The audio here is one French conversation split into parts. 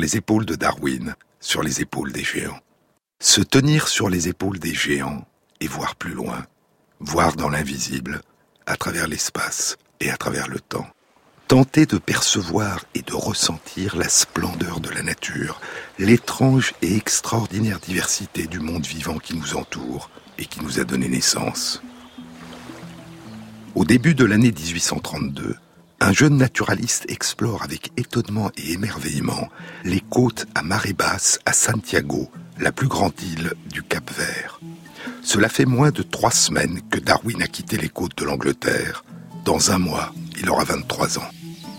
les épaules de Darwin, sur les épaules des géants. Se tenir sur les épaules des géants et voir plus loin, voir dans l'invisible, à travers l'espace et à travers le temps. Tenter de percevoir et de ressentir la splendeur de la nature, l'étrange et extraordinaire diversité du monde vivant qui nous entoure et qui nous a donné naissance. Au début de l'année 1832, un jeune naturaliste explore avec étonnement et émerveillement les côtes à marée basse à Santiago, la plus grande île du Cap-Vert. Cela fait moins de 3 semaines que Darwin a quitté les côtes de l'Angleterre. Dans un mois, il aura 23 ans.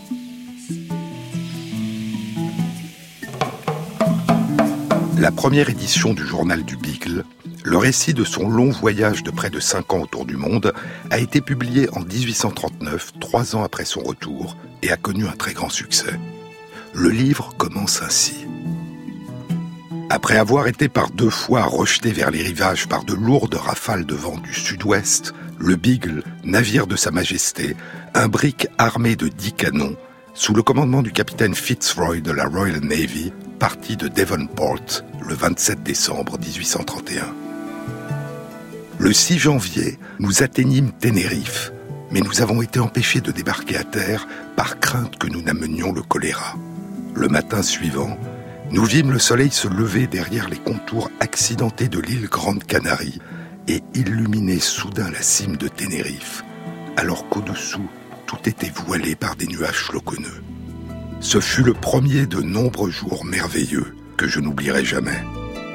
La première édition du journal du Beagle, le récit de son long voyage de près de 5 ans autour du monde, a été publié en 1839, 3 ans après son retour, et a connu un très grand succès. Le livre commence ainsi. Après avoir été par 2 fois rejeté vers les rivages par de lourdes rafales de vent du sud-ouest, le Beagle, navire de Sa Majesté, imbrique armé de 10 canons, sous le commandement du capitaine Fitzroy de la Royal Navy, parti de Devonport le 27 décembre 1831. Le 6 janvier, nous atteignîmes Tenerife, mais nous avons été empêchés de débarquer à terre par crainte que nous n'amenions le choléra. Le matin suivant, nous vîmes le soleil se lever derrière les contours accidentés de l'île Grande Canarie et illuminer soudain la cime de Tenerife, alors qu'au-dessous, tout était voilé par des nuages floconneux. Ce fut le premier de nombreux jours merveilleux que je n'oublierai jamais.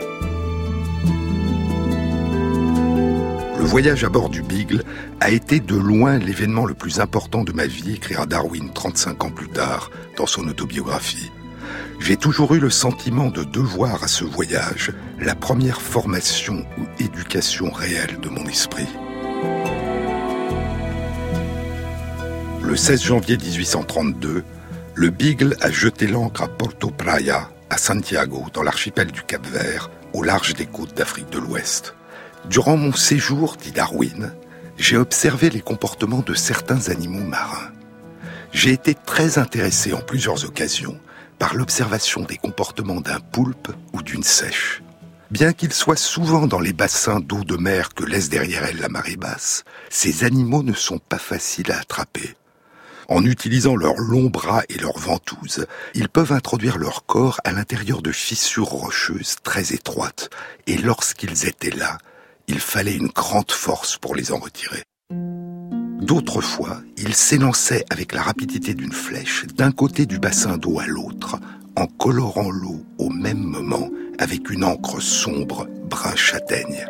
Le voyage à bord du Beagle a été de loin l'événement le plus important de ma vie, écrira Darwin 35 ans plus tard dans son autobiographie. J'ai toujours eu le sentiment de devoir à ce voyage la première formation ou éducation réelle de mon esprit. Le 16 janvier 1832, le Beagle a jeté l'ancre à Porto Praia, à Santiago, dans l'archipel du Cap-Vert, au large des côtes d'Afrique de l'Ouest. Durant mon séjour, dit Darwin, j'ai observé les comportements de certains animaux marins. J'ai été très intéressé en plusieurs occasions par l'observation des comportements d'un poulpe ou d'une seiche. Bien qu'ils soient souvent dans les bassins d'eau de mer que laisse derrière elle la marée basse, ces animaux ne sont pas faciles à attraper. En utilisant leurs longs bras et leurs ventouses, ils peuvent introduire leur corps à l'intérieur de fissures rocheuses très étroites, et lorsqu'ils étaient là, il fallait une grande force pour les en retirer. D'autres fois, ils s'élançaient avec la rapidité d'une flèche d'un côté du bassin d'eau à l'autre, en colorant l'eau au même moment avec une encre sombre brun châtaigne.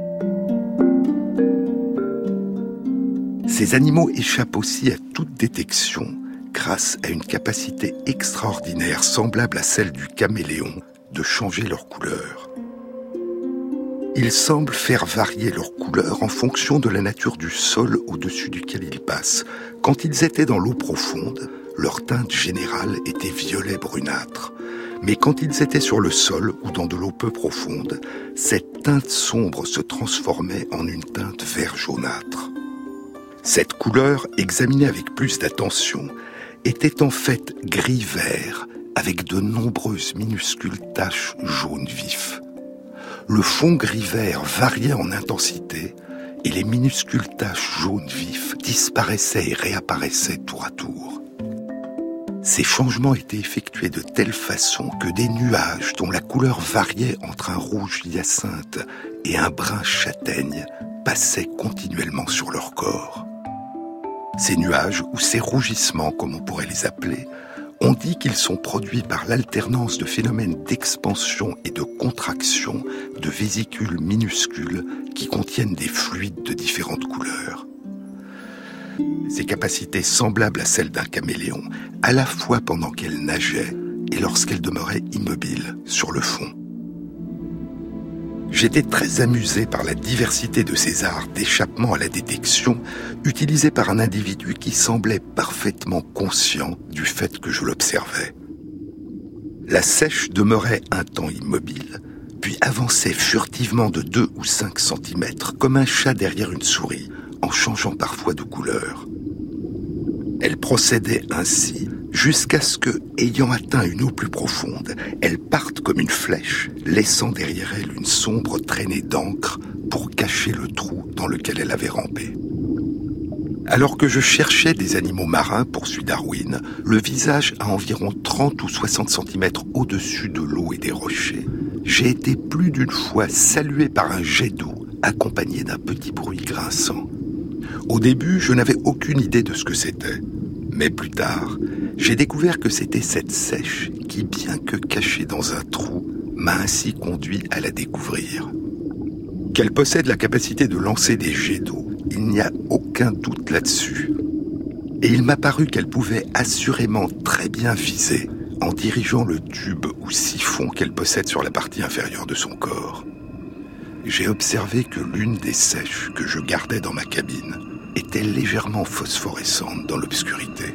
Ces animaux échappent aussi à toute détection grâce à une capacité extraordinaire semblable à celle du caméléon de changer leur couleur. Ils semblent faire varier leur couleur en fonction de la nature du sol au-dessus duquel ils passent. Quand ils étaient dans l'eau profonde, leur teinte générale était violet brunâtre. Mais quand ils étaient sur le sol ou dans de l'eau peu profonde, cette teinte sombre se transformait en une teinte vert jaunâtre. Cette couleur, examinée avec plus d'attention, était en fait gris-vert avec de nombreuses minuscules taches jaunes vifs. Le fond gris-vert variait en intensité et les minuscules taches jaunes vifs disparaissaient et réapparaissaient tour à tour. Ces changements étaient effectués de telle façon que des nuages dont la couleur variait entre un rouge hyacinthe et un brun châtaigne passaient continuellement sur leur corps. Ces nuages, ou ces rougissements comme on pourrait les appeler, on dit qu'ils sont produits par l'alternance de phénomènes d'expansion et de contraction de vésicules minuscules qui contiennent des fluides de différentes couleurs. Ces capacités semblables à celles d'un caméléon, à la fois pendant qu'elle nageait et lorsqu'elle demeurait immobile sur le fond. J'étais très amusé par la diversité de ces arts d'échappement à la détection utilisés par un individu qui semblait parfaitement conscient du fait que je l'observais. La seiche demeurait un temps immobile, puis avançait furtivement de 2 ou 5 centimètres, comme un chat derrière une souris, en changeant parfois de couleur. Elle procédait ainsi jusqu'à ce que, ayant atteint une eau plus profonde, elles partent comme une flèche, laissant derrière elles une sombre traînée d'encre pour cacher le trou dans lequel elle avait rampé. Alors que je cherchais des animaux marins, poursuit Darwin, le visage à environ 30 ou 60 cm au-dessus de l'eau et des rochers, j'ai été plus d'une fois salué par un jet d'eau accompagné d'un petit bruit grinçant. Au début, je n'avais aucune idée de ce que c'était. Mais plus tard, j'ai découvert que c'était cette seiche qui, bien que cachée dans un trou, m'a ainsi conduit à la découvrir. Qu'elle possède la capacité de lancer des jets d'eau, il n'y a aucun doute là-dessus. Et il m'a paru qu'elle pouvait assurément très bien viser en dirigeant le tube ou siphon qu'elle possède sur la partie inférieure de son corps. J'ai observé que l'une des seiches que je gardais dans ma cabine était légèrement phosphorescente dans l'obscurité.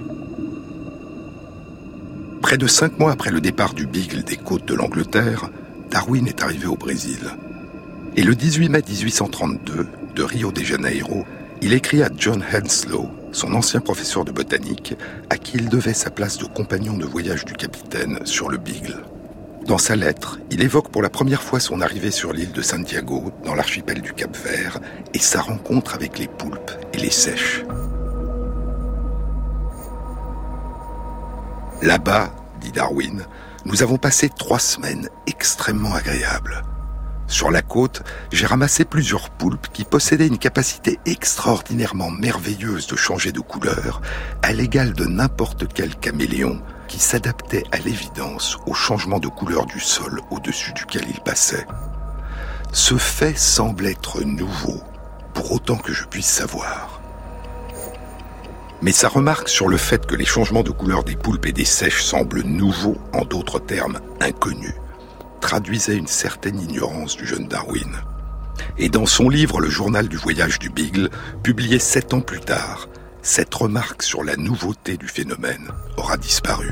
Près de 5 mois après le départ du Beagle des côtes de l'Angleterre, Darwin est arrivé au Brésil. Et le 18 mai 1832, de Rio de Janeiro, il écrit à John Henslow, son ancien professeur de botanique, à qui il devait sa place de compagnon de voyage du capitaine sur le Beagle. Dans sa lettre, il évoque pour la première fois son arrivée sur l'île de Santiago, dans l'archipel du Cap-Vert, et sa rencontre avec les poulpes et les seiches. Là-bas, dit Darwin, nous avons passé 3 semaines extrêmement agréables. Sur la côte, j'ai ramassé plusieurs poulpes qui possédaient une capacité extraordinairement merveilleuse de changer de couleur, à l'égal de n'importe quel caméléon qui s'adaptait à l'évidence au changement de couleur du sol au-dessus duquel il passait. Ce fait semble être nouveau, pour autant que je puisse savoir. Mais sa remarque sur le fait que les changements de couleur des poulpes et des seiches semblent nouveaux, en d'autres termes inconnus, traduisait une certaine ignorance du jeune Darwin. Et dans son livre « Le journal du voyage du Beagle », publié 7 ans plus tard, cette remarque sur la nouveauté du phénomène aura disparu.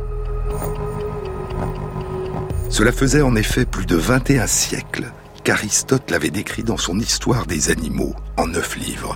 Cela faisait en effet plus de 21 siècles qu'Aristote l'avait décrit dans son Histoire des animaux en 9 livres.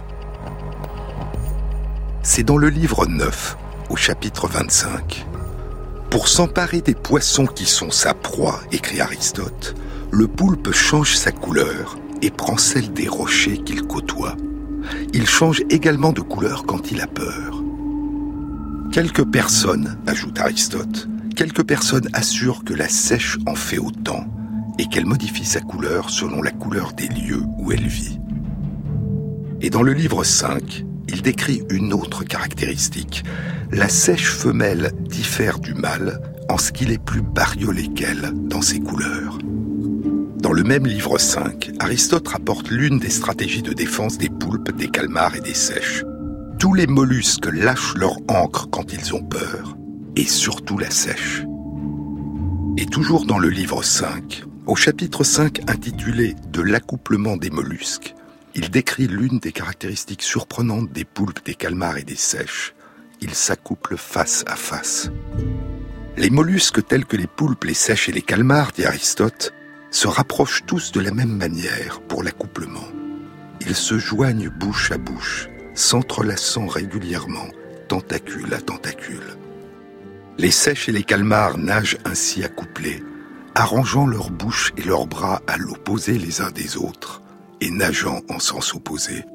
C'est dans le livre 9, au chapitre 25. Pour s'emparer des poissons qui sont sa proie, écrit Aristote, le poulpe change sa couleur et prend celle des rochers qu'il côtoie. Il change également de couleur quand il a peur. Quelques personnes, ajoute Aristote, quelques personnes assurent que la seiche en fait autant et qu'elle modifie sa couleur selon la couleur des lieux où elle vit. Et dans le livre 5, il décrit une autre caractéristique. La seiche femelle diffère du mâle en ce qu'il est plus bariolé qu'elle dans ses couleurs. Dans le même livre 5, Aristote rapporte l'une des stratégies de défense des poulpes, des calmars et des seiches. Tous les mollusques lâchent leur encre quand ils ont peur, et surtout la seiche. Et toujours dans le livre 5, au chapitre 5 intitulé « De l'accouplement des mollusques », il décrit l'une des caractéristiques surprenantes des poulpes, des calmars et des seiches. Ils s'accouplent face à face. Les mollusques tels que les poulpes, les seiches et les calmars, dit Aristote, se rapprochent tous de la même manière pour l'accouplement. Ils se joignent bouche à bouche, s'entrelaçant régulièrement, tentacule à tentacule. Les seiches et les calmars nagent ainsi accouplés, arrangeant leurs bouches et leurs bras à l'opposé les uns des autres, et nageant en sens opposé.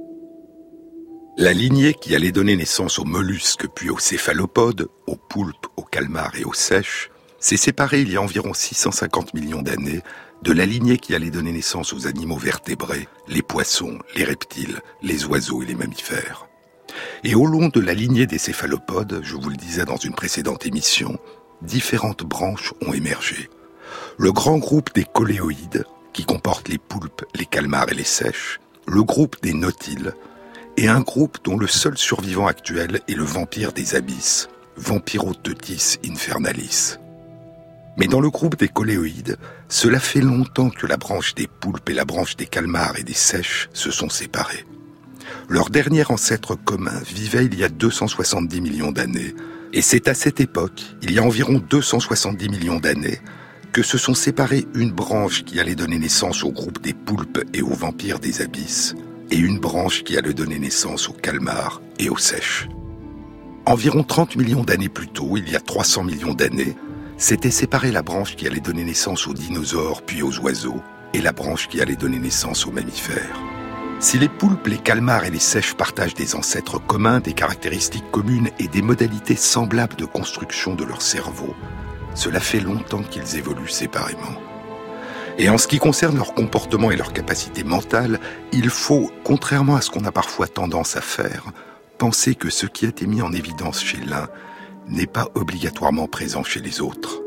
La lignée qui allait donner naissance aux mollusques puis aux céphalopodes, aux poulpes, aux calmars et aux seiches, s'est séparée il y a environ 650 millions d'années de la lignée qui allait donner naissance aux animaux vertébrés, les poissons, les reptiles, les oiseaux et les mammifères. Et au long de la lignée des céphalopodes, je vous le disais dans une précédente émission, différentes branches ont émergé. Le grand groupe des coléoïdes, qui comporte les poulpes, les calmars et les seiches, le groupe des nautiles, et un groupe dont le seul survivant actuel est le vampire des abysses, Vampiroteuthis infernalis. Mais dans le groupe des coléoïdes, cela fait longtemps que la branche des poulpes et la branche des calmars et des seiches se sont séparées. Leur dernier ancêtre commun vivait il y a 270 millions d'années, et c'est à cette époque, il y a environ 270 millions d'années, que se sont séparées une branche qui allait donner naissance au groupe des poulpes et aux vampires des abysses, et une branche qui allait donner naissance aux calmars et aux seiches. Environ 30 millions d'années plus tôt, il y a 300 millions d'années, s'était séparée la branche qui allait donner naissance aux dinosaures puis aux oiseaux, et la branche qui allait donner naissance aux mammifères. Si les poulpes, les calmars et les seiches partagent des ancêtres communs, des caractéristiques communes et des modalités semblables de construction de leur cerveau, cela fait longtemps qu'ils évoluent séparément. Et en ce qui concerne leur comportement et leur capacité mentale, il faut, contrairement à ce qu'on a parfois tendance à faire, penser que ce qui a été mis en évidence chez l'un n'est pas obligatoirement présent chez les autres.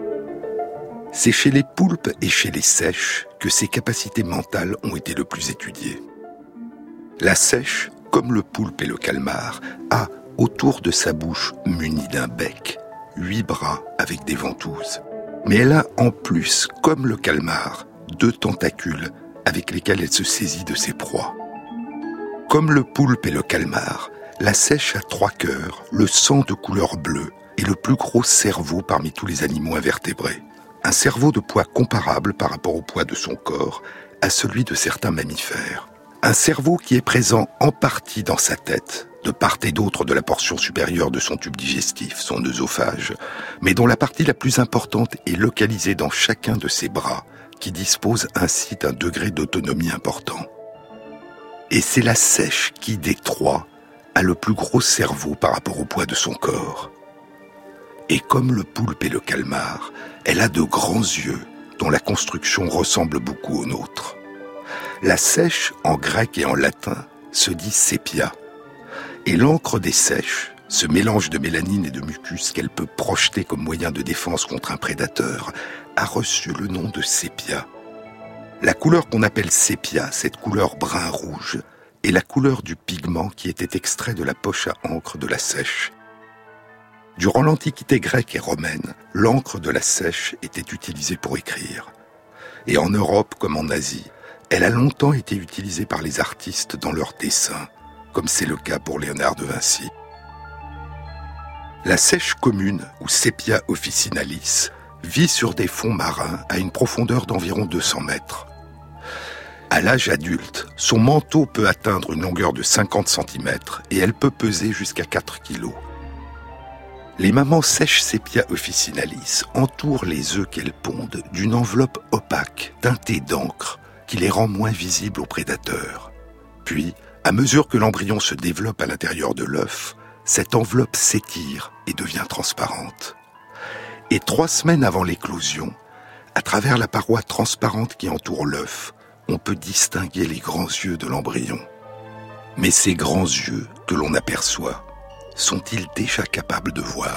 C'est chez les poulpes et chez les seiches que ces capacités mentales ont été le plus étudiées. La seiche, comme le poulpe et le calmar, a, autour de sa bouche munie d'un bec, 8 bras avec des ventouses. Mais elle a en plus, comme le calmar, 2 tentacules avec lesquels elle se saisit de ses proies. Comme le poulpe et le calmar, la seiche a 3 cœurs, le sang de couleur bleue et le plus gros cerveau parmi tous les animaux invertébrés. Un cerveau de poids comparable par rapport au poids de son corps à celui de certains mammifères. Un cerveau qui est présent en partie dans sa tête, de part et d'autre de la portion supérieure de son tube digestif, son œsophage, mais dont la partie la plus importante est localisée dans chacun de ses bras, qui dispose ainsi d'un degré d'autonomie important. Et c'est la seiche qui, des 3, a le plus gros cerveau par rapport au poids de son corps. Et comme le poulpe et le calmar, elle a de grands yeux dont la construction ressemble beaucoup aux nôtres. La seiche, en grec et en latin, se dit sépia. Et l'encre des seiches, ce mélange de mélanine et de mucus qu'elle peut projeter comme moyen de défense contre un prédateur, a reçu le nom de sépia. La couleur qu'on appelle sépia, cette couleur brun-rouge, est la couleur du pigment qui était extrait de la poche à encre de la seiche. Durant l'Antiquité grecque et romaine, l'encre de la seiche était utilisée pour écrire. Et en Europe comme en Asie, elle a longtemps été utilisée par les artistes dans leurs dessins, comme c'est le cas pour Léonard de Vinci. La seiche commune, ou Sepia officinalis, vit sur des fonds marins à une profondeur d'environ 200 mètres. À l'âge adulte, son manteau peut atteindre une longueur de 50 cm et elle peut peser jusqu'à 4 kg. Les mamans sèches Sepia officinalis entourent les œufs qu'elles pondent d'une enveloppe opaque, teintée d'encre, qui les rend moins visibles aux prédateurs. Puis, à mesure que l'embryon se développe à l'intérieur de l'œuf, cette enveloppe s'étire et devient transparente. Et 3 semaines avant l'éclosion, à travers la paroi transparente qui entoure l'œuf, on peut distinguer les grands yeux de l'embryon. Mais ces grands yeux que l'on aperçoit, sont-ils déjà capables de voir ?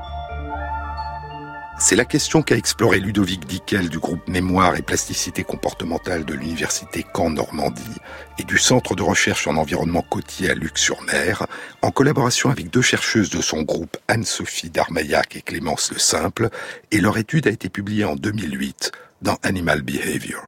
C'est la question qu'a explorée Ludovic Dickel du groupe Mémoire et Plasticité comportementale de l'Université Caen-Normandie et du Centre de recherche en environnement côtier à Luc-sur-Mer, en collaboration avec 2 chercheuses de son groupe, Anne-Sophie Darmaillac et Clémence Le Simple, et leur étude a été publiée en 2008 dans Animal Behavior.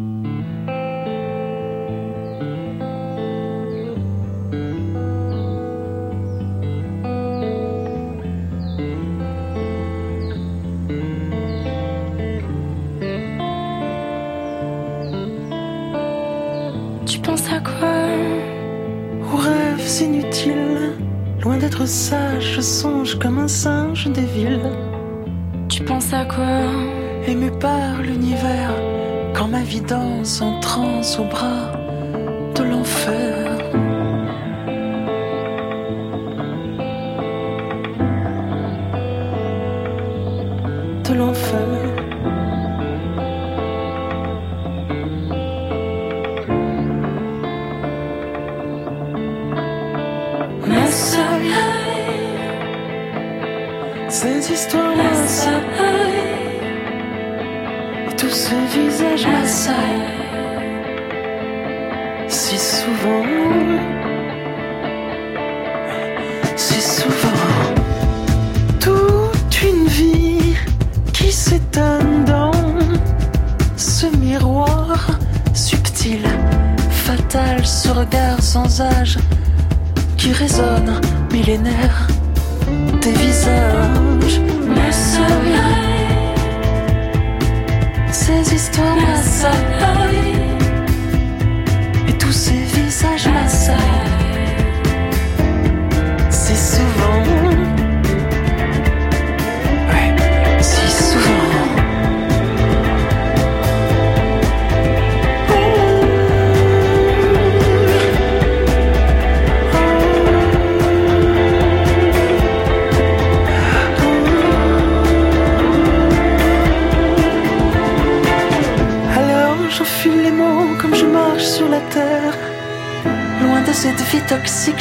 Tu penses à quoi? Aux rêves inutiles. Loin d'être sage, je songe comme un singe des villes. Tu penses à quoi? Ému par l'univers, quand ma vie danse en transe au bras de l'enfer. De l'enfer. Ces histoires m'assaillent et tous ces visages m'assaillent si souvent, si souvent. Toute une vie qui s'étonne dans ce miroir subtil, fatal, ce regard sans âge qui résonne millénaire. Tes visages m'assaillent, ces histoires m'assaillent, et tous ces visages m'assaillent, si souvent.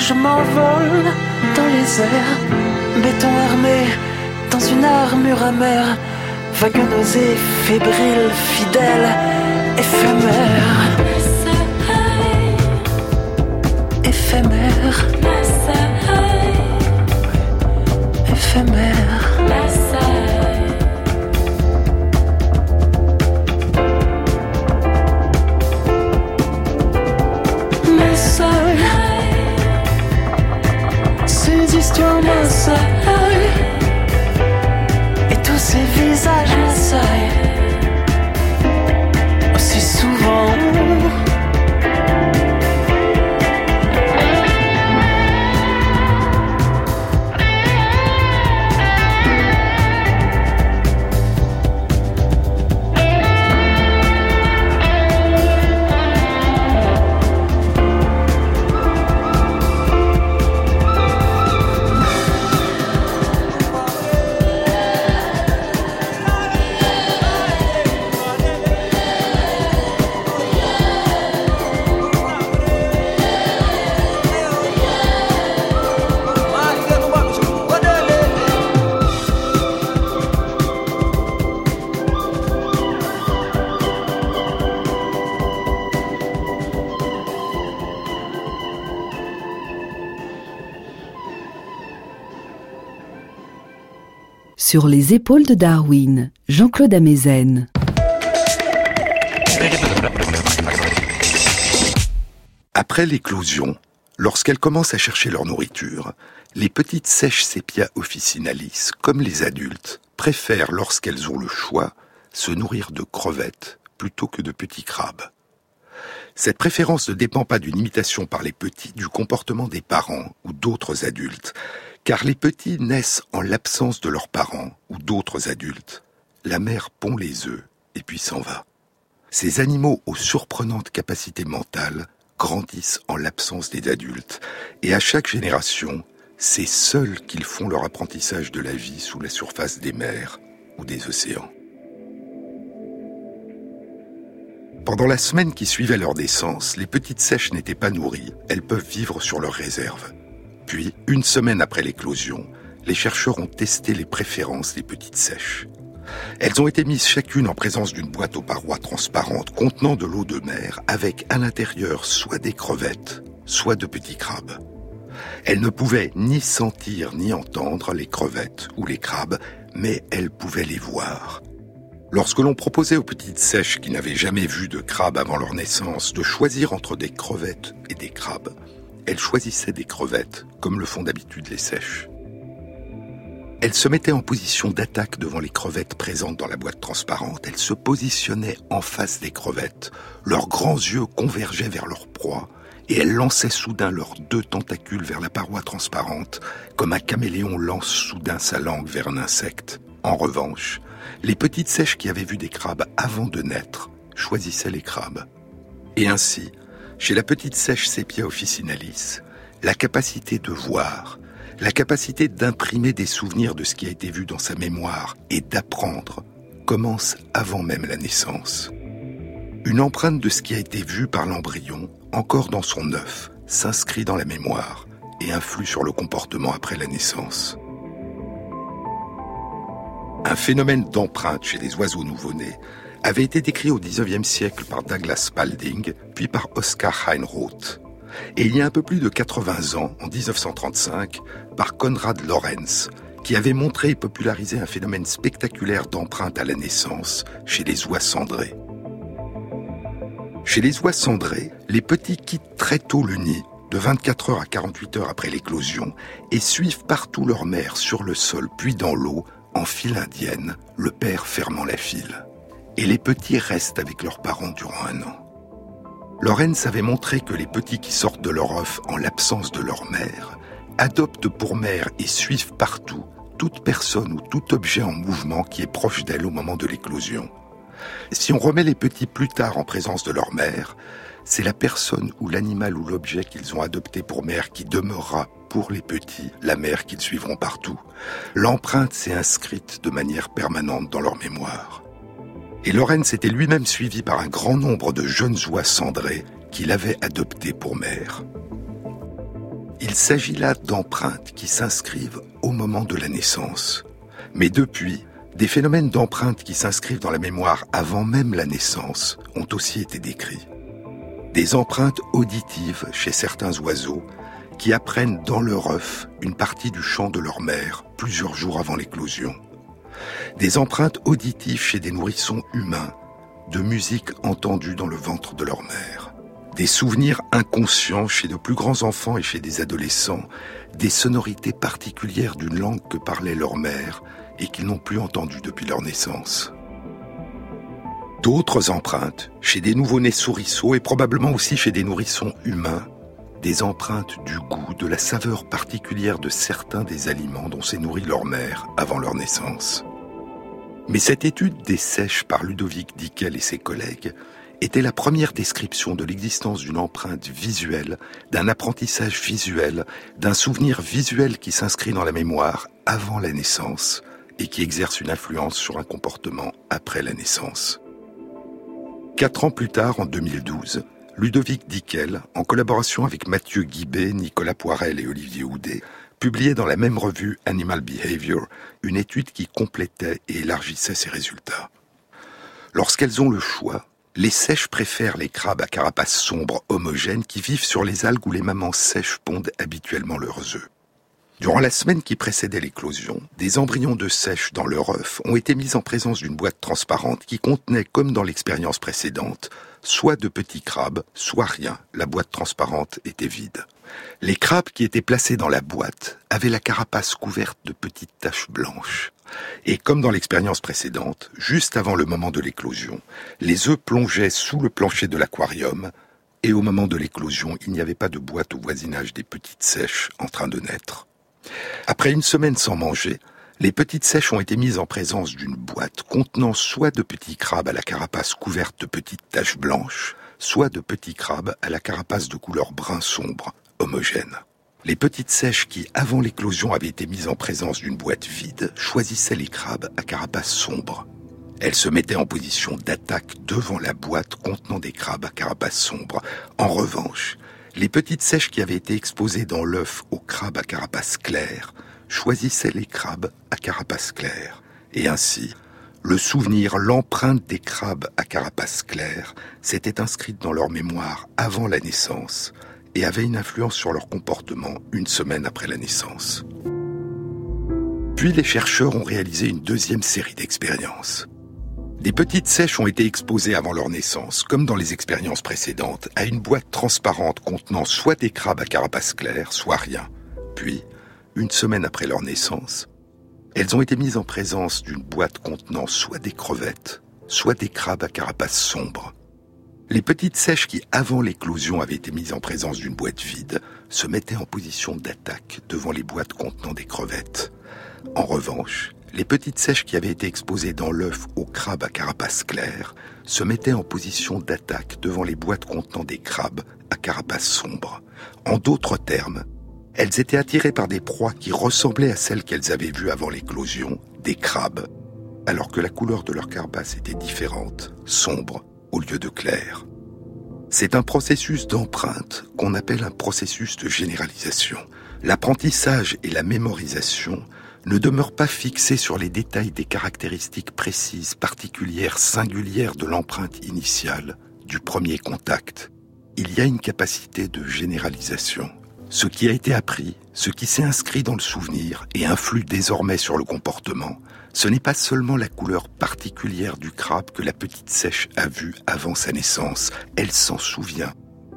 je m'envole dans les airs, béton armé dans une armure amère, vague nausée, fébrile, fidèle, éphémère. Éphémère. Éphémère. Mais seul, ces histoires m'assaillent, et tous ces visages m'assaillent aussi souvent. Sur les épaules de Darwin, Jean-Claude Amezen. Après l'éclosion, lorsqu'elles commencent à chercher leur nourriture, les petites sèches Sepia officinalis, comme les adultes, préfèrent, lorsqu'elles ont le choix, se nourrir de crevettes plutôt que de petits crabes. Cette préférence ne dépend pas d'une imitation par les petits du comportement des parents ou d'autres adultes, car les petits naissent en l'absence de leurs parents ou d'autres adultes. La mère pond les œufs et puis s'en va. Ces animaux aux surprenantes capacités mentales grandissent en l'absence des adultes, et à chaque génération, c'est seuls qu'ils font leur apprentissage de la vie sous la surface des mers ou des océans. Pendant la semaine qui suivait leur naissance, les petites sèches n'étaient pas nourries, elles peuvent vivre sur leurs réserves. Puis, une semaine après l'éclosion, les chercheurs ont testé les préférences des petites sèches. Elles ont été mises chacune en présence d'une boîte aux parois transparentes contenant de l'eau de mer avec à l'intérieur soit des crevettes, soit de petits crabes. Elles ne pouvaient ni sentir ni entendre les crevettes ou les crabes, mais elles pouvaient les voir. Lorsque l'on proposait aux petites sèches qui n'avaient jamais vu de crabes avant leur naissance de choisir entre des crevettes et des crabes, elles choisissaient des crevettes, comme le font d'habitude les sèches. Elles se mettaient en position d'attaque devant les crevettes présentes dans la boîte transparente. Elles se positionnaient en face des crevettes. Leurs grands yeux convergeaient vers leur proie et elles lançaient soudain leurs deux tentacules vers la paroi transparente, comme un caméléon lance soudain sa langue vers un insecte. En revanche, les petites sèches qui avaient vu des crabes avant de naître choisissaient les crabes. Et ainsi, chez la petite sèche Sepia officinalis, la capacité de voir, la capacité d'imprimer des souvenirs de ce qui a été vu dans sa mémoire et d'apprendre commence avant même la naissance. Une empreinte de ce qui a été vu par l'embryon, encore dans son œuf, s'inscrit dans la mémoire et influe sur le comportement après la naissance. Un phénomène d'empreinte chez les oiseaux nouveau-nés avait été décrit au XIXe siècle par Douglas Spalding, puis par Oscar Heinroth. Et il y a un peu plus de 80 ans, en 1935, par Konrad Lorenz, qui avait montré et popularisé un phénomène spectaculaire d'empreinte à la naissance chez les oies cendrées. Chez les oies cendrées, les petits quittent très tôt le nid, de 24 heures à 48 heures après l'éclosion, et suivent partout leur mère sur le sol puis dans l'eau, en file indienne, le père fermant la file. Et les petits restent avec leurs parents durant 1 an. Lorenz avait montré que les petits qui sortent de leur œuf en l'absence de leur mère adoptent pour mère et suivent partout toute personne ou tout objet en mouvement qui est proche d'elle au moment de l'éclosion. Si on remet les petits plus tard en présence de leur mère, c'est la personne ou l'animal ou l'objet qu'ils ont adopté pour mère qui demeurera pour les petits la mère qu'ils suivront partout. L'empreinte s'est inscrite de manière permanente dans leur mémoire. Et Lorenz était lui-même suivi par un grand nombre de jeunes oies cendrées qu'il avait adoptées pour mère. Il s'agit là d'empreintes qui s'inscrivent au moment de la naissance. Mais depuis, des phénomènes d'empreintes qui s'inscrivent dans la mémoire avant même la naissance ont aussi été décrits. Des empreintes auditives chez certains oiseaux qui apprennent dans leur œuf une partie du chant de leur mère plusieurs jours avant l'éclosion. Des empreintes auditives chez des nourrissons humains de musique entendue dans le ventre de leur mère. Des souvenirs inconscients chez de plus grands enfants et chez des adolescents, des sonorités particulières d'une langue que parlait leur mère et qu'ils n'ont plus entendue depuis leur naissance. D'autres empreintes chez des nouveau-nés souriceaux et probablement aussi chez des nourrissons humains, des empreintes du goût, de la saveur particulière de certains des aliments dont s'est nourrie leur mère avant leur naissance. Mais cette étude des seiches par Ludovic Dickel et ses collègues était la première description de l'existence d'une empreinte visuelle, d'un apprentissage visuel, d'un souvenir visuel qui s'inscrit dans la mémoire avant la naissance et qui exerce une influence sur un comportement après la naissance. 4 ans plus tard, en 2012, Ludovic Dickel, en collaboration avec Mathieu Guibé, Nicolas Poirel et Olivier Houdet, publiait dans la même revue Animal Behavior une étude qui complétait et élargissait ses résultats. Lorsqu'elles ont le choix, les seiches préfèrent les crabes à carapace sombre homogène qui vivent sur les algues où les mamans seiches pondent habituellement leurs œufs. Durant la semaine qui précédait l'éclosion, des embryons de seiches dans leur œuf ont été mis en présence d'une boîte transparente qui contenait, comme dans l'expérience précédente, soit de petits crabes, soit rien. La boîte transparente était vide. Les crabes qui étaient placés dans la boîte avaient la carapace couverte de petites taches blanches. Et comme dans l'expérience précédente, juste avant le moment de l'éclosion, les œufs plongeaient sous le plancher de l'aquarium et au moment de l'éclosion, il n'y avait pas de boîte au voisinage des petites seiches en train de naître. Après une semaine sans manger, les petites seiches ont été mises en présence d'une boîte contenant soit de petits crabes à la carapace couverte de petites taches blanches, soit de petits crabes à la carapace de couleur brun sombre, homogène. Les petites seiches qui, avant l'éclosion, avaient été mises en présence d'une boîte vide, choisissaient les crabes à carapace sombre. Elles se mettaient en position d'attaque devant la boîte contenant des crabes à carapace sombre. En revanche, les petites seiches qui avaient été exposées dans l'œuf aux crabes à carapace claire choisissaient les crabes à carapace claire. Et ainsi, le souvenir, l'empreinte des crabes à carapace claire s'était inscrite dans leur mémoire avant la naissance et avait une influence sur leur comportement une semaine après la naissance. Puis les chercheurs ont réalisé une deuxième série d'expériences. Des petites seiches ont été exposées avant leur naissance, comme dans les expériences précédentes, à une boîte transparente contenant soit des crabes à carapace claire, soit rien. Puis, une semaine après leur naissance, elles ont été mises en présence d'une boîte contenant soit des crevettes, soit des crabes à carapace sombre. Les petites seiches qui, avant l'éclosion, avaient été mises en présence d'une boîte vide, se mettaient en position d'attaque devant les boîtes contenant des crevettes. En revanche, les petites seiches qui avaient été exposées dans l'œuf aux crabes à carapace claire se mettaient en position d'attaque devant les boîtes contenant des crabes à carapace sombre. En d'autres termes, elles étaient attirées par des proies qui ressemblaient à celles qu'elles avaient vues avant l'éclosion, des crabes, alors que la couleur de leur carapace était différente, sombre, au lieu de clair. C'est un processus d'empreinte qu'on appelle un processus de généralisation. L'apprentissage et la mémorisation ne demeurent pas fixés sur les détails des caractéristiques précises, particulières, singulières de l'empreinte initiale, du premier contact. Il y a une capacité de généralisation. Ce qui a été appris, ce qui s'est inscrit dans le souvenir et influe désormais sur le comportement, ce n'est pas seulement la couleur particulière du crabe que la petite seiche a vue avant sa naissance, elle s'en souvient.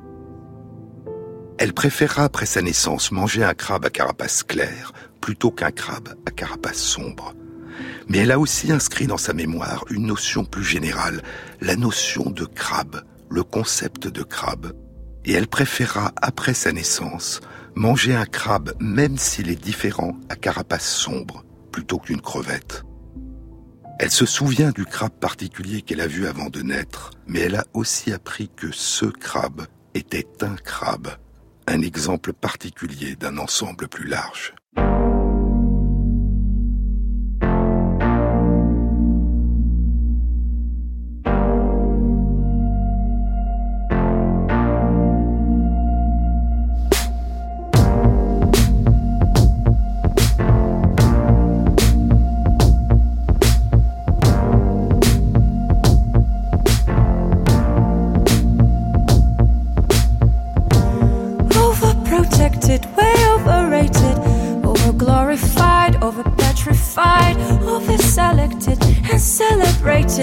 Elle préférera après sa naissance manger un crabe à carapace claire plutôt qu'un crabe à carapace sombre. Mais elle a aussi inscrit dans sa mémoire une notion plus générale, la notion de crabe, le concept de crabe. Et elle préférera, après sa naissance, manger un crabe même s'il est différent à carapace sombre, plutôt qu'une crevette. Elle se souvient du crabe particulier qu'elle a vu avant de naître, mais elle a aussi appris que ce crabe était un crabe, un exemple particulier d'un ensemble plus large.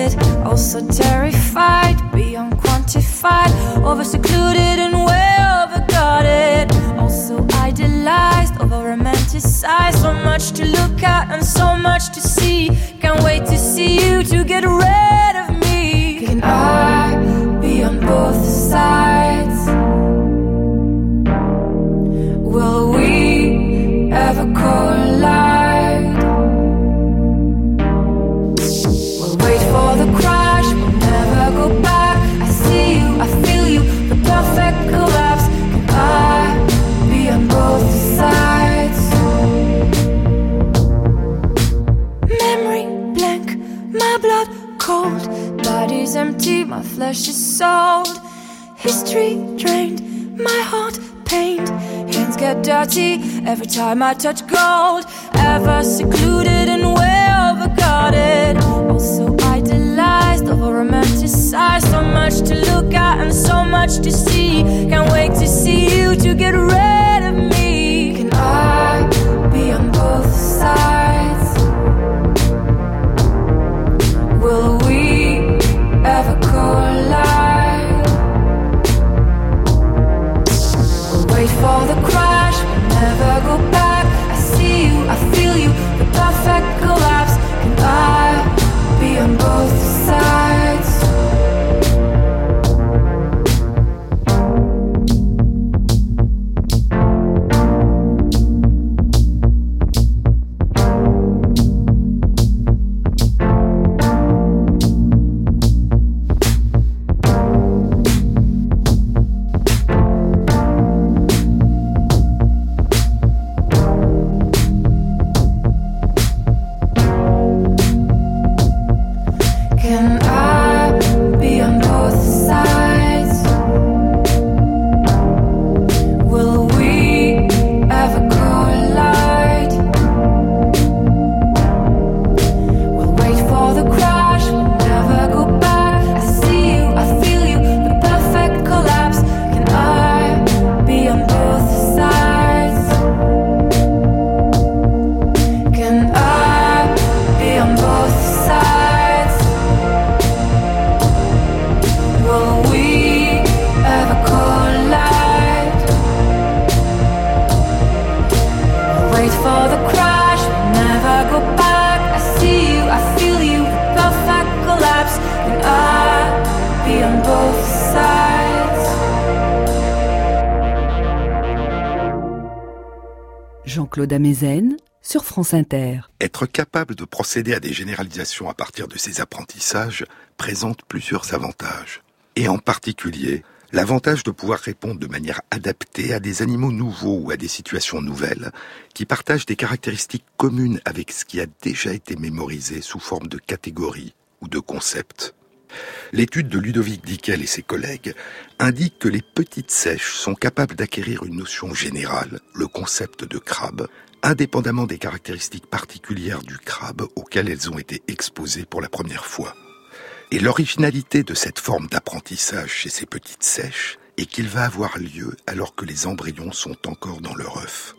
guarded, also terrified, beyond quantified, over-secluded and way over-guarded, also idealized, over-romanticized, so much to look at and so much to see, can't wait to see you, to get rid of me. Can I be on both sides? Will we ever collide? We'll wait for the crash, we'll never go back. I see you, I feel you, the perfect collapse. Can I be on both sides? Memory blank, my blood cold, body's empty, my flesh is sold. History drained, my heart pained, hands get dirty every time I touch gold. Ever secluded and way over-guarded, also idealized, over-romanticized, so much to look at and so much to see, can't wait to see you, to get rid of me. Can I be on both sides? Will we ever collide? We'll wait for the crash, we'll never go back. I see you, I feel you, the perfect collapse. Can I be on both sides? Jean-Claude Amezen sur France Inter. Être capable de procéder à des généralisations à partir de ces apprentissages présente plusieurs avantages. Et en particulier, l'avantage de pouvoir répondre de manière adaptée à des animaux nouveaux ou à des situations nouvelles qui partagent des caractéristiques communes avec ce qui a déjà été mémorisé sous forme de catégories ou de concepts. L'étude de Ludovic Dickel et ses collègues indique que les petites seiches sont capables d'acquérir une notion générale, le concept de crabe, indépendamment des caractéristiques particulières du crabe auxquelles elles ont été exposées pour la première fois. Et l'originalité de cette forme d'apprentissage chez ces petites seiches est qu'il va avoir lieu alors que les embryons sont encore dans leur œuf.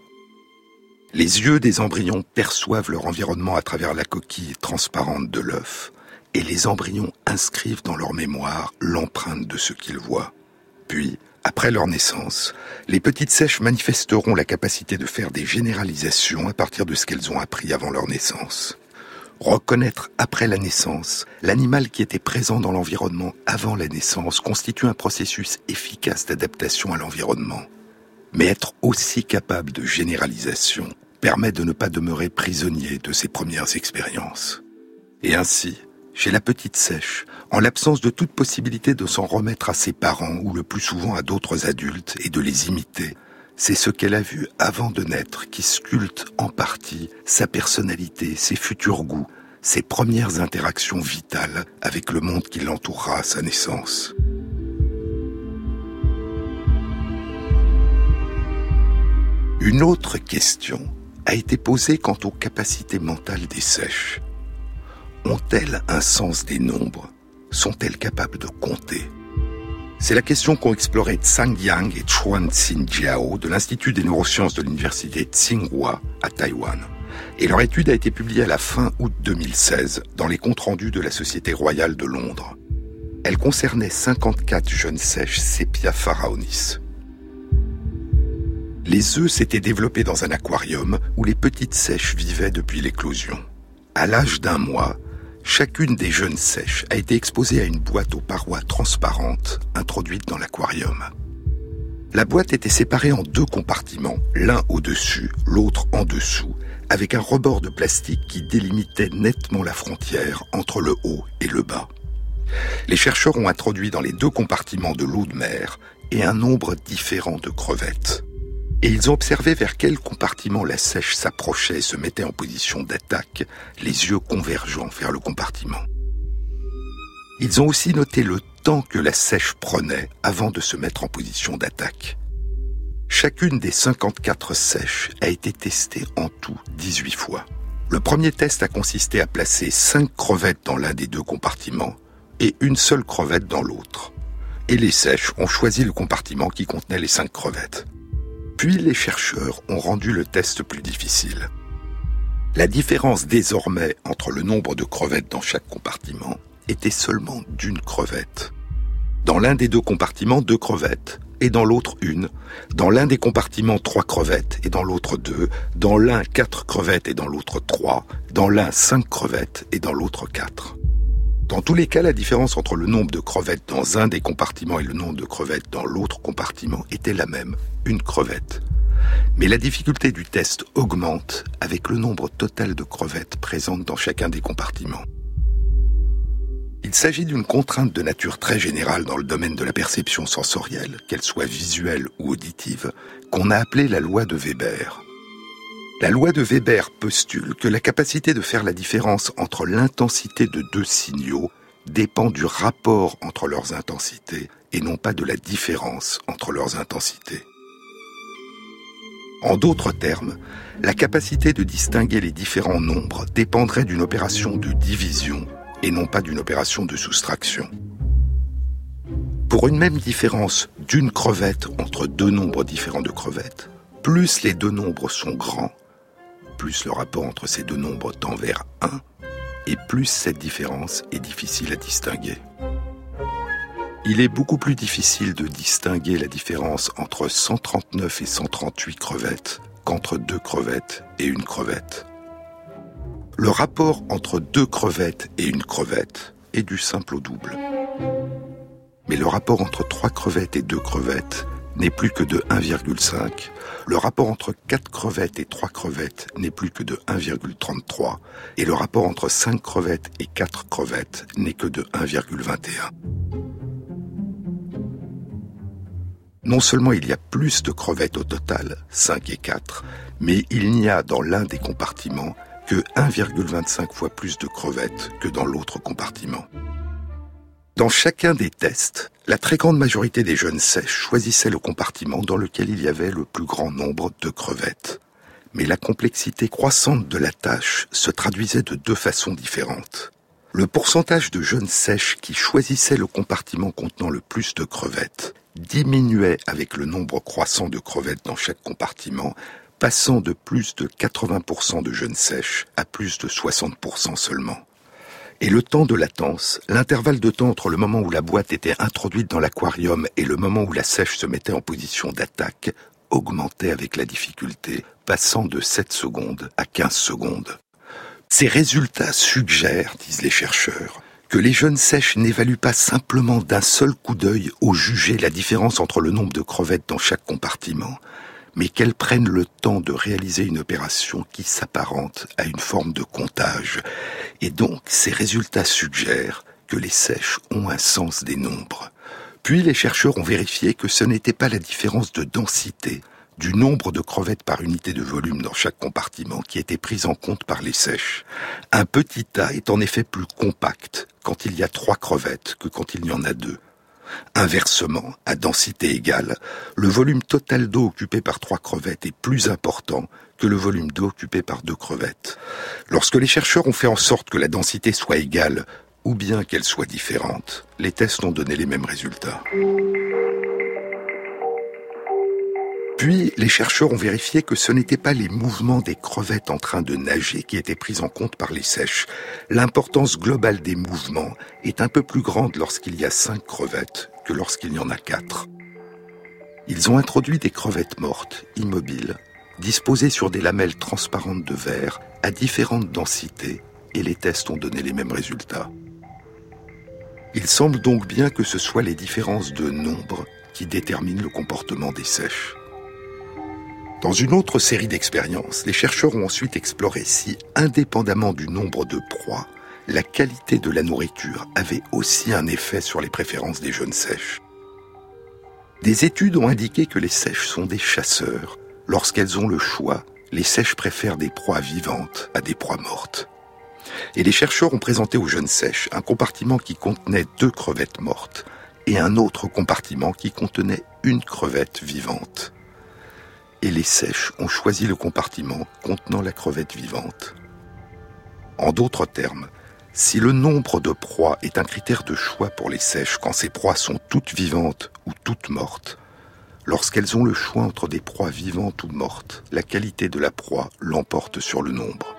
Les yeux des embryons perçoivent leur environnement à travers la coquille transparente de l'œuf, et les embryons inscrivent dans leur mémoire l'empreinte de ce qu'ils voient. Puis, après leur naissance, les petites seiches manifesteront la capacité de faire des généralisations à partir de ce qu'elles ont appris avant leur naissance. Reconnaître après la naissance l'animal qui était présent dans l'environnement avant la naissance constitue un processus efficace d'adaptation à l'environnement. Mais être aussi capable de généralisation permet de ne pas demeurer prisonnier de ses premières expériences. Et ainsi, chez la petite seiche, en l'absence de toute possibilité de s'en remettre à ses parents ou le plus souvent à d'autres adultes et de les imiter, c'est ce qu'elle a vu avant de naître qui sculpte en partie sa personnalité, ses futurs goûts, ses premières interactions vitales avec le monde qui l'entourera à sa naissance. Une autre question a été posée quant aux capacités mentales des seiches. Ont-elles un sens des nombres ? Sont-elles capables de compter ? C'est la question qu'ont exploré Tsang Yang et Chuan Xin Jiao de l'Institut des neurosciences de l'Université Tsinghua à Taïwan. Et leur étude a été publiée à la fin août 2016 dans les comptes rendus de la Société royale de Londres. Elle concernait 54 jeunes sèches Sepia pharaonis. Les œufs s'étaient développés dans un aquarium où les petites sèches vivaient depuis l'éclosion. À l'âge d'1 mois, chacune des jeunes sèches a été exposée à une boîte aux parois transparentes introduite dans l'aquarium. La boîte était séparée en 2 compartiments, l'un au-dessus, l'autre en dessous, avec un rebord de plastique qui délimitait nettement la frontière entre le haut et le bas. Les chercheurs ont introduit dans les 2 compartiments de l'eau de mer et un nombre différent de crevettes. Et ils ont observé vers quel compartiment la sèche s'approchait et se mettait en position d'attaque, les yeux convergeant vers le compartiment. Ils ont aussi noté le temps que la sèche prenait avant de se mettre en position d'attaque. Chacune des 54 sèches a été testée en tout 18 fois. Le premier test a consisté à placer 5 crevettes dans l'un des 2 compartiments et une seule crevette dans l'autre. Et les sèches ont choisi le compartiment qui contenait les 5 crevettes. Puis les chercheurs ont rendu le test plus difficile. La différence désormais entre le nombre de crevettes dans chaque compartiment était seulement d'1 crevette. Dans l'un des 2 compartiments, 2 crevettes, et dans l'autre 1. Dans l'un des compartiments, 3 crevettes, et dans l'autre 2. Dans l'un, 4 crevettes, et dans l'autre 3. Dans l'un, 5 crevettes, et dans l'autre 4. Dans tous les cas, la différence entre le nombre de crevettes dans un des compartiments et le nombre de crevettes dans l'autre compartiment était la même, 1 crevette. Mais la difficulté du test augmente avec le nombre total de crevettes présentes dans chacun des compartiments. Il s'agit d'une contrainte de nature très générale dans le domaine de la perception sensorielle, qu'elle soit visuelle ou auditive, qu'on a appelée la loi de Weber. La loi de Weber postule que la capacité de faire la différence entre l'intensité de 2 signaux dépend du rapport entre leurs intensités et non pas de la différence entre leurs intensités. En d'autres termes, la capacité de distinguer les différents nombres dépendrait d'une opération de division et non pas d'une opération de soustraction. Pour une même différence d'1 crevette entre 2 nombres différents de crevettes, plus les 2 nombres sont grands, plus le rapport entre ces 2 nombres tend vers 1, et plus cette différence est difficile à distinguer. Il est beaucoup plus difficile de distinguer la différence entre 139 et 138 crevettes qu'entre 2 crevettes et 1 crevette. Le rapport entre 2 crevettes et 1 crevette est du simple au double. Mais le rapport entre 3 crevettes et 2 crevettes n'est plus que de 1,5. Le rapport entre 4 crevettes et 3 crevettes n'est plus que de 1,33. Et le rapport entre 5 crevettes et 4 crevettes n'est que de 1,21. Non seulement il y a plus de crevettes au total, 5 et 4, mais il n'y a dans l'un des compartiments que 1,25 fois plus de crevettes que dans l'autre compartiment. Dans chacun des tests, la très grande majorité des jeunes sèches choisissaient le compartiment dans lequel il y avait le plus grand nombre de crevettes. Mais la complexité croissante de la tâche se traduisait de 2 façons différentes. Le pourcentage de jeunes sèches qui choisissaient le compartiment contenant le plus de crevettes diminuait avec le nombre croissant de crevettes dans chaque compartiment, passant de plus de 80% de jeunes sèches à plus de 60% seulement. Et le temps de latence, l'intervalle de temps entre le moment où la boîte était introduite dans l'aquarium et le moment où la sèche se mettait en position d'attaque, augmentait avec la difficulté, passant de 7 secondes à 15 secondes. Ces résultats suggèrent, disent les chercheurs, que les jeunes sèches n'évaluent pas simplement d'un seul coup d'œil au juger la différence entre le nombre de crevettes dans chaque compartiment, mais qu'elles prennent le temps de réaliser une opération qui s'apparente à une forme de comptage. Et donc, ces résultats suggèrent que les sèches ont un sens des nombres. Puis les chercheurs ont vérifié que ce n'était pas la différence de densité, du nombre de crevettes par unité de volume dans chaque compartiment qui était prise en compte par les sèches. Un petit tas est en effet plus compact quand il y a 3 crevettes que quand il y en a 2. Inversement, à densité égale, le volume total d'eau occupé par 3 crevettes est plus important que le volume d'eau occupé par 2 crevettes. Lorsque les chercheurs ont fait en sorte que la densité soit égale, ou bien qu'elle soit différente, les tests ont donné les mêmes résultats. Puis, les chercheurs ont vérifié que ce n'étaient pas les mouvements des crevettes en train de nager qui étaient pris en compte par les seiches. L'importance globale des mouvements est un peu plus grande lorsqu'il y a 5 crevettes que lorsqu'il y en a 4. Ils ont introduit des crevettes mortes, immobiles, disposées sur des lamelles transparentes de verre à différentes densités, et les tests ont donné les mêmes résultats. Il semble donc bien que ce soient les différences de nombre qui déterminent le comportement des seiches. Dans une autre série d'expériences, les chercheurs ont ensuite exploré si, indépendamment du nombre de proies, la qualité de la nourriture avait aussi un effet sur les préférences des jeunes seiches. Des études ont indiqué que les seiches sont des chasseurs. Lorsqu'elles ont le choix, les seiches préfèrent des proies vivantes à des proies mortes. Et les chercheurs ont présenté aux jeunes seiches un compartiment qui contenait 2 crevettes mortes et un autre compartiment qui contenait 1 crevette vivante. Et les seiches ont choisi le compartiment contenant la crevette vivante. En d'autres termes, si le nombre de proies est un critère de choix pour les seiches quand ces proies sont toutes vivantes ou toutes mortes, lorsqu'elles ont le choix entre des proies vivantes ou mortes, la qualité de la proie l'emporte sur le nombre.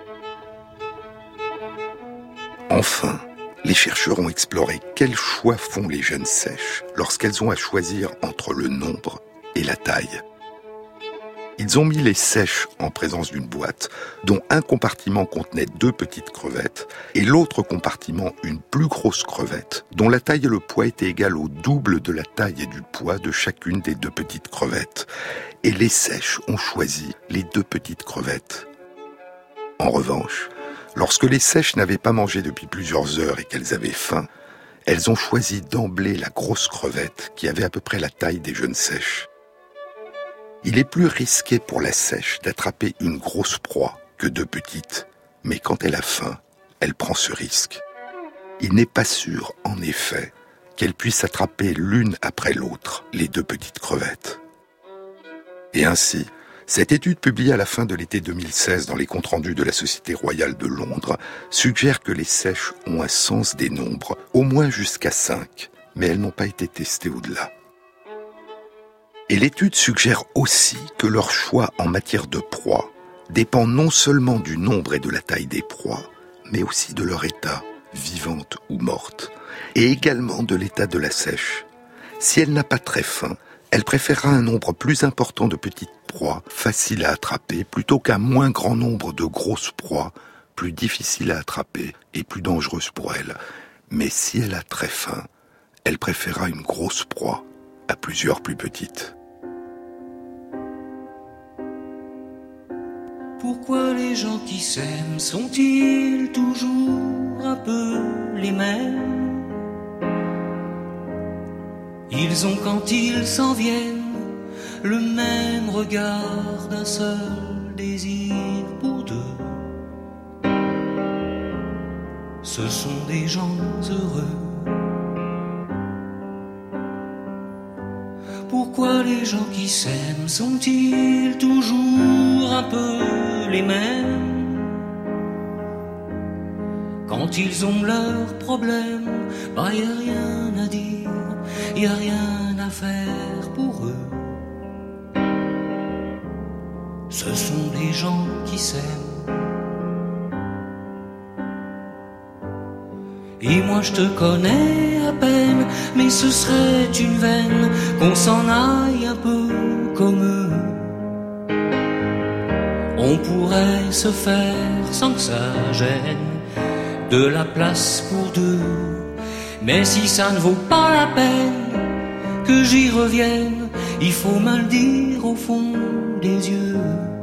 Enfin, les chercheurs ont exploré quels choix font les jeunes seiches lorsqu'elles ont à choisir entre le nombre et la taille. Ils ont mis les seiches en présence d'une boîte dont un compartiment contenait 2 petites crevettes et l'autre compartiment une plus grosse crevette dont la taille et le poids étaient égales au double de la taille et du poids de chacune des 2 petites crevettes. Et les seiches ont choisi les 2 petites crevettes. En revanche, lorsque les seiches n'avaient pas mangé depuis plusieurs heures et qu'elles avaient faim, elles ont choisi d'emblée la grosse crevette qui avait à peu près la taille des jeunes seiches. Il est plus risqué pour la seiche d'attraper une grosse proie que 2 petites, mais quand elle a faim, elle prend ce risque. Il n'est pas sûr, en effet, qu'elle puisse attraper l'une après l'autre les 2 petites crevettes. Et ainsi, cette étude publiée à la fin de l'été 2016 dans les comptes rendus de la Société royale de Londres suggère que les seiches ont un sens des nombres, au moins jusqu'à 5, mais elles n'ont pas été testées au-delà. Et l'étude suggère aussi que leur choix en matière de proie dépend non seulement du nombre et de la taille des proies, mais aussi de leur état, vivante ou morte, et également de l'état de la seiche. Si elle n'a pas très faim, elle préférera un nombre plus important de petites proies faciles à attraper plutôt qu'un moins grand nombre de grosses proies plus difficiles à attraper et plus dangereuses pour elle. Mais si elle a très faim, elle préférera une grosse proie à plusieurs plus petites. Pourquoi les gens qui s'aiment sont-ils toujours un peu les mêmes? Ils ont quand ils s'en viennent le même regard d'un seul désir pour 2. Ce sont des gens heureux. Pourquoi les gens qui s'aiment sont-ils toujours un peu les mêmes? Quand ils ont leurs problèmes, y a rien à dire, y a rien à faire pour eux. Ce sont des gens qui s'aiment. Et moi je te connais à peine, mais ce serait une veine qu'on s'en aille un peu comme eux. On pourrait se faire sans que ça gêne de la place pour 2. Mais si ça ne vaut pas la peine que j'y revienne, il faut me le dire au fond des yeux.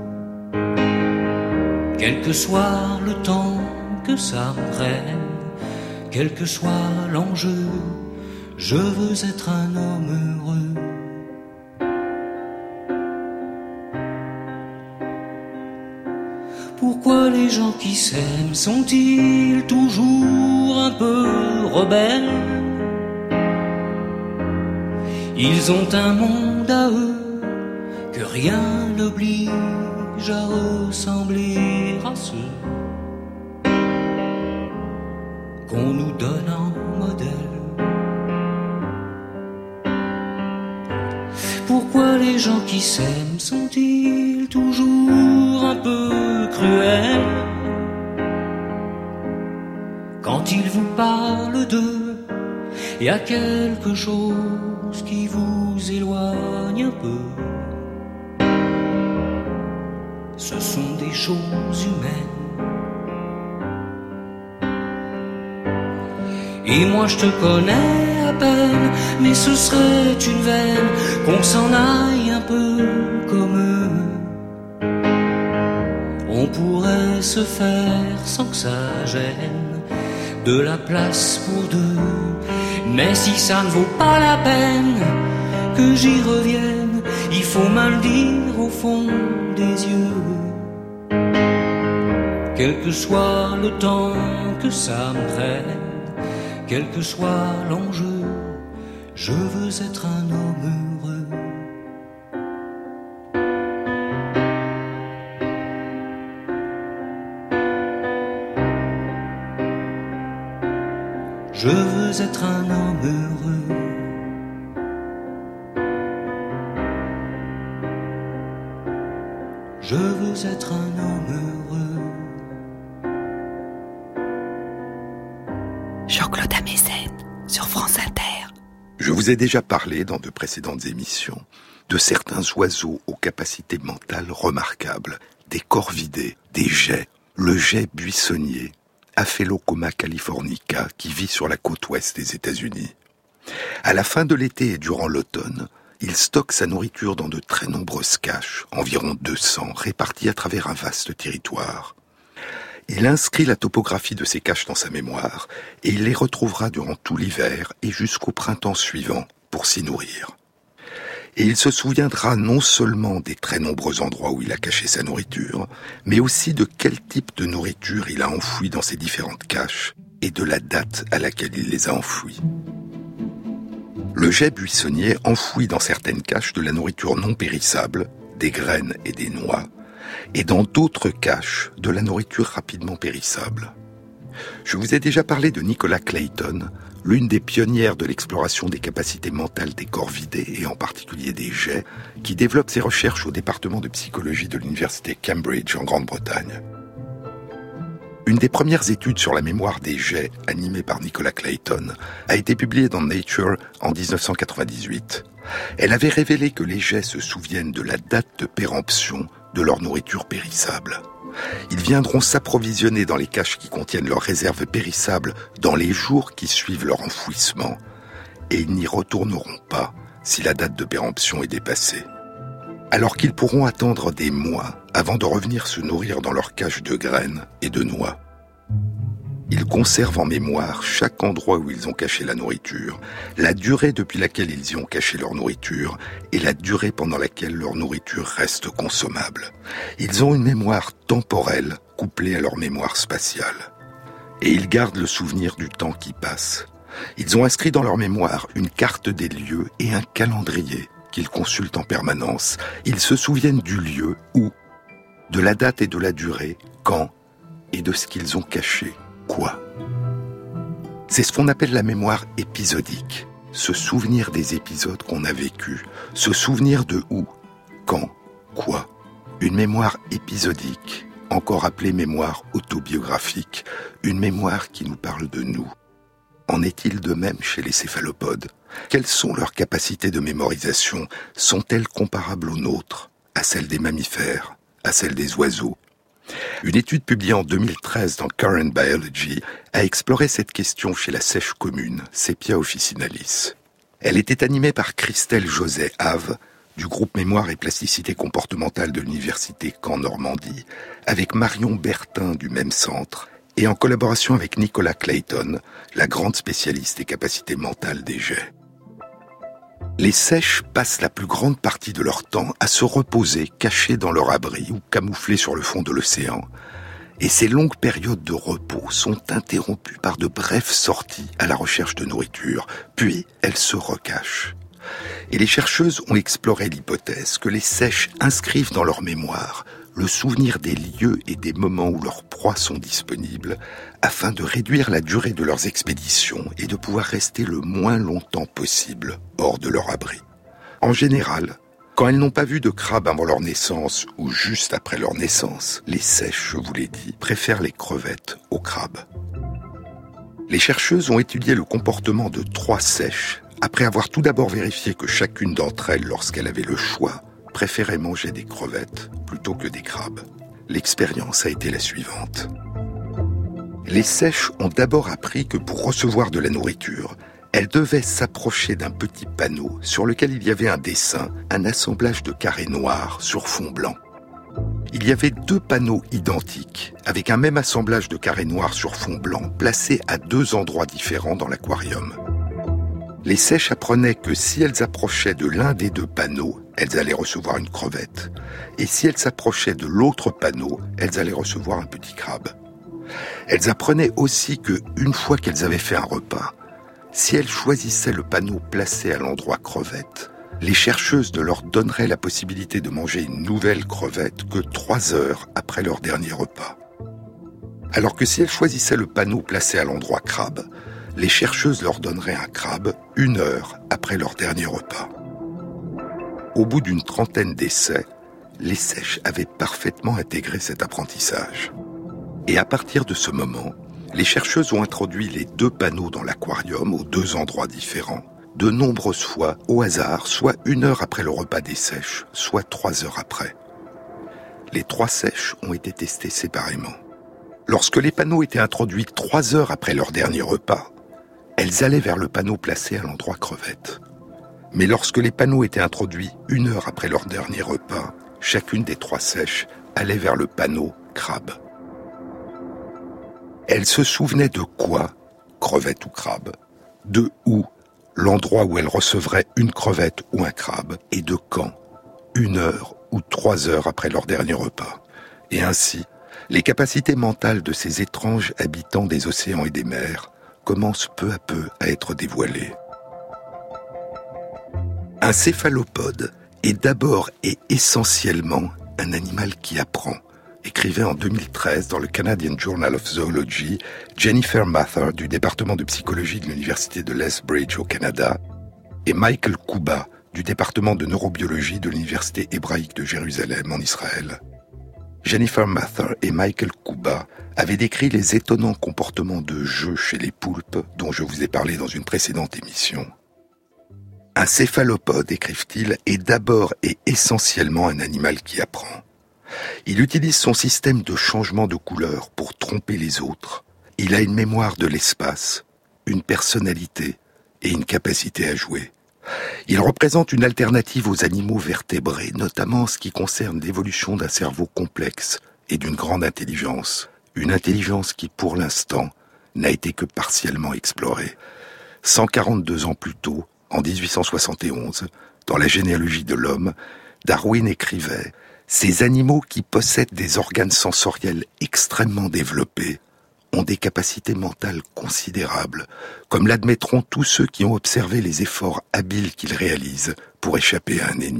Quel que soit le temps que ça me prenne, quel que soit l'enjeu, je veux être un homme heureux. Pourquoi les gens qui s'aiment sont-ils toujours un peu rebelles? Ils ont un monde à eux que rien n'oblige à ressembler à ceux qu'on nous donne en modèle. Pourquoi les gens qui s'aiment sont-ils toujours un peu cruels quand ils vous parlent d'eux? Il y a quelque chose qui vous éloigne un peu. Ce sont des choses humaines. Et moi je te connais à peine, mais ce serait une veine qu'on s'en aille un peu comme eux. On pourrait se faire sans que ça gêne de la place pour deux. Mais si ça ne vaut pas la peine que j'y revienne, il faut me le dire au fond des yeux. Quel que soit le temps que ça me prenne, quel que soit l'enjeu, je veux être un homme heureux. Je veux être un homme heureux. Je veux être un homme heureux. Jean-Claude Amezen sur France Inter. Je vous ai déjà parlé dans de précédentes émissions de certains oiseaux aux capacités mentales remarquables, des corvidés, des geais, le geais buissonnier, Aphelocoma californica, qui vit sur la côte ouest des États-Unis. À la fin de l'été et durant l'automne, il stocke sa nourriture dans de très nombreuses caches, environ 200, réparties à travers un vaste territoire. Il inscrit la topographie de ces caches dans sa mémoire et il les retrouvera durant tout l'hiver et jusqu'au printemps suivant pour s'y nourrir. Et il se souviendra non seulement des très nombreux endroits où il a caché sa nourriture, mais aussi de quel type de nourriture il a enfoui dans ces différentes caches et de la date à laquelle il les a enfouies. Le geais buissonnier enfouit dans certaines caches de la nourriture non périssable, des graines et des noix, et dans d'autres caches de la nourriture rapidement périssable. Je vous ai déjà parlé de Nicola Clayton, l'une des pionnières de l'exploration des capacités mentales des corvidés et en particulier des geais, qui développe ses recherches au département de psychologie de l'université Cambridge en Grande-Bretagne. Une des premières études sur la mémoire des geais, animée par Nicola Clayton, a été publiée dans Nature en 1998. Elle avait révélé que les geais se souviennent de la date de péremption de leur nourriture périssable. Ils viendront s'approvisionner dans les caches qui contiennent leurs réserves périssables dans les jours qui suivent leur enfouissement, et ils n'y retourneront pas si la date de péremption est dépassée. Alors qu'ils pourront attendre des mois avant de revenir se nourrir dans leurs caches de graines et de noix. Ils conservent en mémoire chaque endroit où ils ont caché la nourriture, la durée depuis laquelle ils y ont caché leur nourriture et la durée pendant laquelle leur nourriture reste consommable. Ils ont une mémoire temporelle couplée à leur mémoire spatiale. Et ils gardent le souvenir du temps qui passe. Ils ont inscrit dans leur mémoire une carte des lieux et un calendrier qu'ils consultent en permanence. Ils se souviennent du lieu où, de la date et de la durée, quand, et de ce qu'ils ont caché. Quoi ? C'est ce qu'on appelle la mémoire épisodique, se souvenir des épisodes qu'on a vécus, se souvenir de où, quand, quoi. Une mémoire épisodique, encore appelée mémoire autobiographique, une mémoire qui nous parle de nous. En est-il de même chez les céphalopodes ? Quelles sont leurs capacités de mémorisation ? Sont-elles comparables aux nôtres, à celles des mammifères, à celles des oiseaux ? Une étude publiée en 2013 dans Current Biology a exploré cette question chez la sèche commune, Sepia officinalis. Elle était animée par Christelle José-Have, du groupe Mémoire et Plasticité comportementale de l'université Caen-Normandie, avec Marion Bertin du même centre, et en collaboration avec Nicola Clayton, la grande spécialiste des capacités mentales des geais. Les sèches passent la plus grande partie de leur temps à se reposer, cachés dans leur abri ou camouflés sur le fond de l'océan. Et ces longues périodes de repos sont interrompues par de brèves sorties à la recherche de nourriture, puis elles se recachent. Et les chercheuses ont exploré l'hypothèse que les sèches inscrivent dans leur mémoire le souvenir des lieux et des moments où leurs proies sont disponibles, afin de réduire la durée de leurs expéditions et de pouvoir rester le moins longtemps possible hors de leur abri. En général, quand elles n'ont pas vu de crabe avant leur naissance ou juste après leur naissance, les seiches, je vous l'ai dit, préfèrent les crevettes aux crabes. Les chercheuses ont étudié le comportement de 3 seiches après avoir tout d'abord vérifié que chacune d'entre elles, lorsqu'elle avait le choix, préférait manger des crevettes plutôt que des crabes. L'expérience a été la suivante. Les seiches ont d'abord appris que pour recevoir de la nourriture, elles devaient s'approcher d'un petit panneau sur lequel il y avait un dessin, un assemblage de carrés noirs sur fond blanc. Il y avait 2 panneaux identiques, avec un même assemblage de carrés noirs sur fond blanc, placés à 2 endroits différents dans l'aquarium. Les seiches apprenaient que si elles approchaient de l'un des 2 panneaux, elles allaient recevoir une crevette. Et si elles s'approchaient de l'autre panneau, elles allaient recevoir un petit crabe. Elles apprenaient aussi que, une fois qu'elles avaient fait un repas, si elles choisissaient le panneau placé à l'endroit crevette, les chercheuses ne leur donneraient la possibilité de manger une nouvelle crevette que 3 heures après leur dernier repas. Alors que si elles choisissaient le panneau placé à l'endroit crabe, les chercheuses leur donneraient un crabe 1 heure après leur dernier repas. Au bout d'une 30aine d'essais, les seiches avaient parfaitement intégré cet apprentissage. Et à partir de ce moment, les chercheuses ont introduit les 2 panneaux dans l'aquarium aux 2 endroits différents, de nombreuses fois au hasard, soit 1 heure après le repas des seiches, soit 3 heures après. Les 3 seiches ont été testées séparément. Lorsque les panneaux étaient introduits 3 heures après leur dernier repas, elles allaient vers le panneau placé à l'endroit crevette. Mais lorsque les panneaux étaient introduits 1 heure après leur dernier repas, chacune des 3 seiches allait vers le panneau crabe. Elles se souvenaient de quoi, crevette ou crabe, de où, l'endroit où elles recevraient une crevette ou un crabe, et de quand, 1 heure ou 3 heures après leur dernier repas. Et ainsi, les capacités mentales de ces étranges habitants des océans et des mers commencent peu à peu à être dévoilées. Un céphalopode est d'abord et essentiellement un animal qui apprend, écrivait en 2013 dans le Canadian Journal of Zoology Jennifer Mather du département de psychologie de l'Université de Lethbridge au Canada et Michael Kuba du département de neurobiologie de l'Université hébraïque de Jérusalem en Israël. Jennifer Mather et Michael Kuba avaient décrit les étonnants comportements de jeu chez les poulpes dont je vous ai parlé dans une précédente émission. Un céphalopode, écrivent-ils, est d'abord et essentiellement un animal qui apprend. Il utilise son système de changement de couleur pour tromper les autres. Il a une mémoire de l'espace, une personnalité et une capacité à jouer. Il représente une alternative aux animaux vertébrés, notamment en ce qui concerne l'évolution d'un cerveau complexe et d'une grande intelligence. Une intelligence qui, pour l'instant, n'a été que partiellement explorée. 142 ans plus tôt, en 1871, dans la généalogie de l'homme, Darwin écrivait « Ces animaux qui possèdent des organes sensoriels extrêmement développés ont des capacités mentales considérables, comme l'admettront tous ceux qui ont observé les efforts habiles qu'ils réalisent pour échapper à un ennemi. »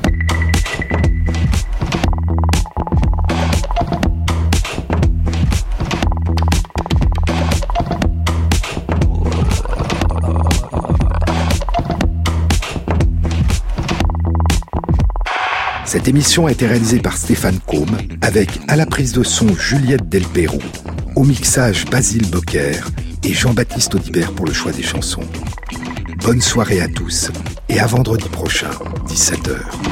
Cette émission a été réalisée par Stéphane Côme, avec à la prise de son Juliette Delpérou, au mixage Basile Bocquer et Jean-Baptiste Audibert pour le choix des chansons. Bonne soirée à tous et à vendredi prochain, 17h.